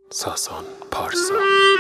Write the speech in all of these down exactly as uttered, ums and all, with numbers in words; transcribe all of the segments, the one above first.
ساسان پارسا.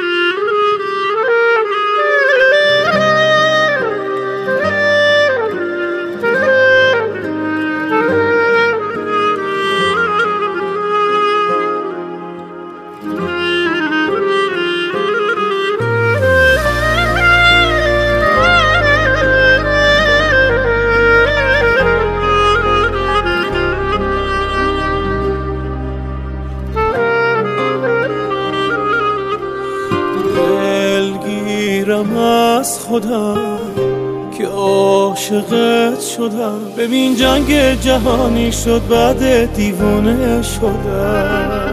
از خودم که عاشقت شدم، ببین جنگ جهانی شد بعد دیوانه شدم.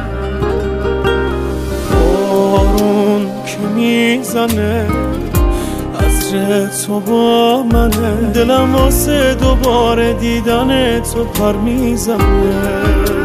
بارون که میزنه عطر تو با منه، دلم واسه دوباره دیدن تو پر میزنه.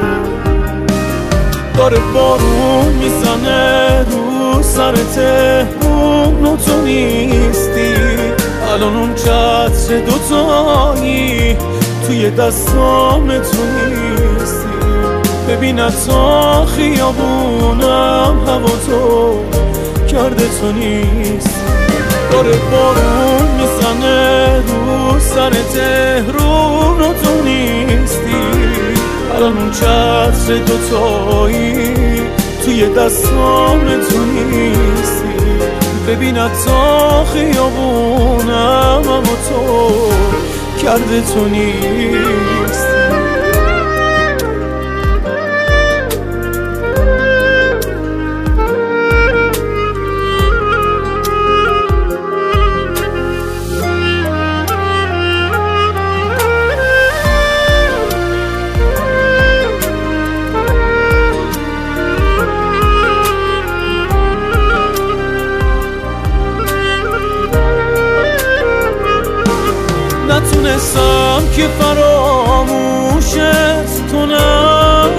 داره بارون میزنه رو سر تهرون و تو نیستی، الان اون چتر دوتایی توی دستام تو نیستی. ببین تا خیابونم هوا تو کرده تو نیستی. داره بارون میزنه رو سر تهرون و تو نیستی، الان اون چتر دوتایی توی دستام تو نیستی. ببین تا خیابونم اما تو کرده تو نیستی. نتونستم که فراموشت کنم،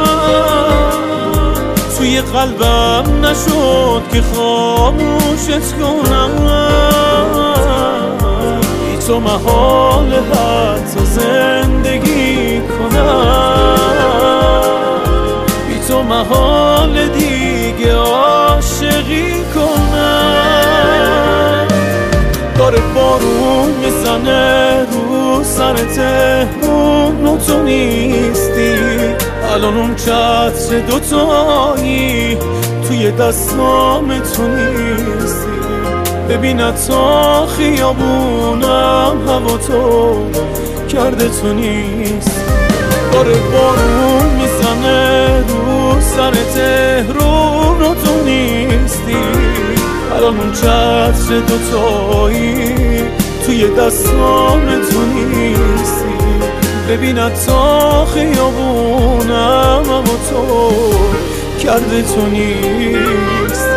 توی قلبم نشد که خاموشت کنم. بی تو محال حتی زندگی کنم، بی تو محال دیگه عاشقی کنم. داره بارون میزنه رو سر تهرون و تو نیستی، الان اون چتر دوتایی توی دستام تو نیستی. ببین تا خیابونم هوا تو کرده تو نیستی. داره بارون میزنه رو سر تهرون و تو نیستی، الان اون چتر دوتایی توی دستام تو نیستی. ببین تا خیابونم اما تو کرده تو نیستی.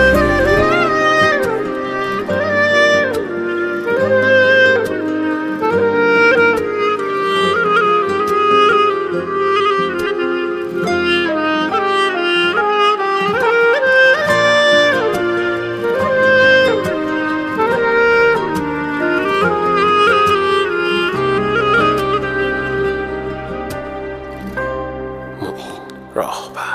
راه